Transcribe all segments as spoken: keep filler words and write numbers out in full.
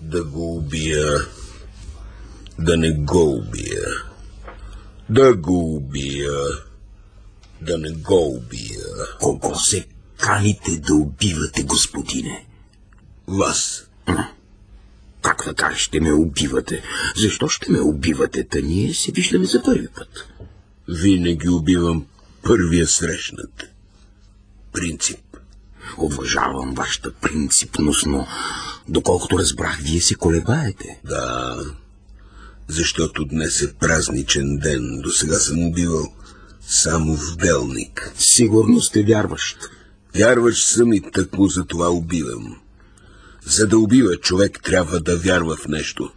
Да го убия, да не го убия. Да го убия, да не го убия. Кого се каните да убивате, господине? Вас. Как така ще ме убивате? Защо ще ме убивате? Та ние се виждаме за първи път. Винаги убивам първия срещнат. Принцип. Уважавам вашата принципност, но доколкото разбрах, вие се колебаете. Да, защото днес е празничен ден. До сега съм убивал само в Делник. Сигурно сте вярващ. Вярващ съм и тъкмо за това убивам. За да убива човек, трябва да вярва в нещо.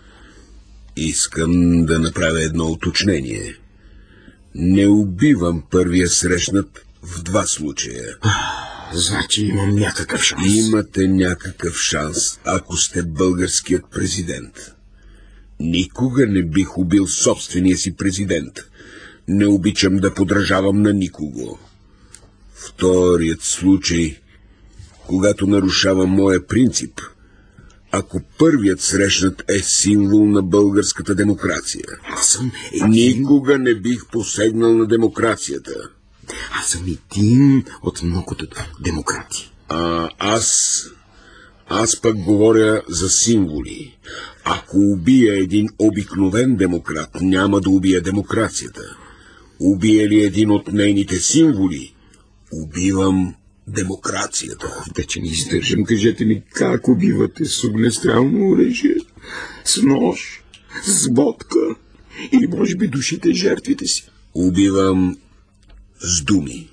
Искам да направя едно уточнение. Не убивам първия срещнат в два случая. Значи имам някакъв шанс. Имате някакъв шанс, ако сте българският президент. Никога не бих убил собствения си президент. Не обичам да подражавам на никого. Вторият случай, когато нарушавам моя принцип, ако първият срещнат е символ на българската демокрация. Аз съм един... Никога не бих посегнал на демокрацията. Аз съм един от многото демократи. А аз... Аз пък говоря за символи. Ако убия един обикновен демократ, няма да убия демокрацията. Убия ли един от нейните символи, убивам демокрацията. Вече не издържам. Кажете ми, как убивате? С огнестрелно оръжие? С нож? С водка? Или може би душите жертвите си? Убивам с думи.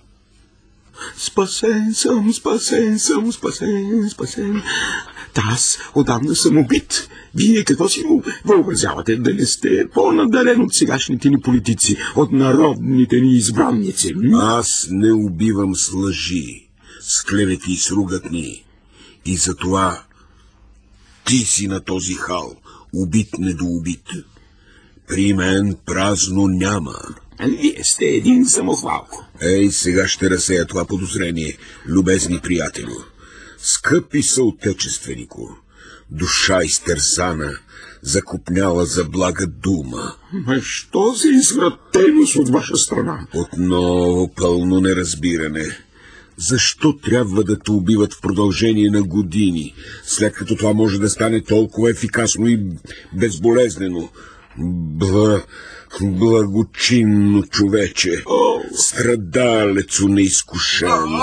Спасен съм, спасен съм, спасен, спасен. Та аз отдавна съм убит. Вие какво си въобразявате? Дали сте по-надарен от сегашните ни политици, от народните ни избранници? Аз не убивам с лъжи, с клевети и с ругатни. И затова ти си на този хал, убит недоубит. При мен празно няма. Вие сте един самохвалко. Ей, сега ще разсея това подозрение, любезни приятелю. Скъпи съотечественико, душа изтързана, закопняла за блага дума. Ма що за извратеност от ваша страна? Отново пълно неразбиране. Защо трябва да те убиват в продължение на години, след като това може да стане толкова ефикасно и безболезнено? Бла... Благочинно човече, страдалецо неизкушен.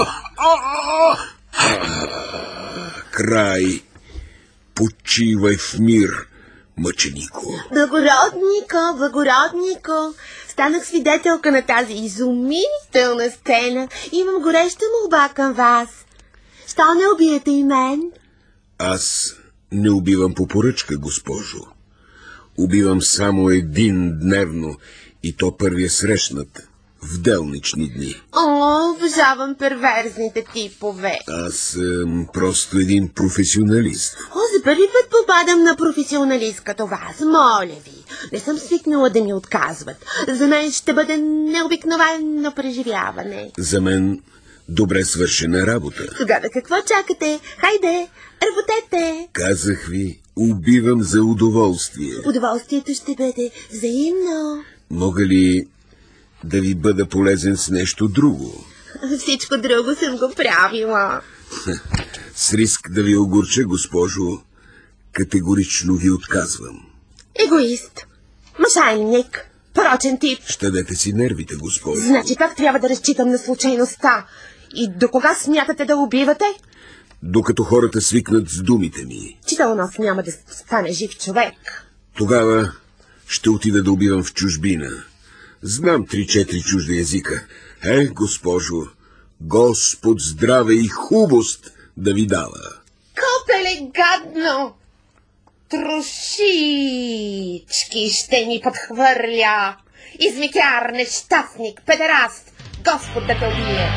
Край, почивай в мир, мъченико. Благороднико, благороднико, станах свидетелка на тази изумителна сцена. Имам гореща молба към вас. Що не убиете и мен? Аз не убивам по поръчка, госпожо. Убивам само един дневно, и то първия срещнат в делнични дни. О, обожавам перверзните типове. Аз съм просто един професионалист. О, за първи път попадам на професионалист като вас, моля ви. Не съм свикнала да ми отказват. За мен ще бъде необикновено преживяване. За мен добре свършена работа. Тогава какво чакате? Хайде, работете! Казах ви, убивам за удоволствие. Удоволствието ще бъде взаимно. Мога ли да ви бъда полезен с нещо друго? Всичко друго съм го правила. С риск да ви огорча, госпожо, категорично ви отказвам. Егоист, мъшайник, порочен тип. Щадете си нервите, госпожо. Значи пак трябва да разчитам на случайността. И до кога смятате да убивате? Докато хората свикнат с думите ми. Че у нас няма да стане жив човек. Тогава ще отида да убивам в чужбина. Знам три-четири чужди езика. Е, госпожо, Господ здраве и хубост да ви дава. Копеле гадно! Трошички ще ми подхвърля. Измитяр, нещастник, педераст, Господ да те убие.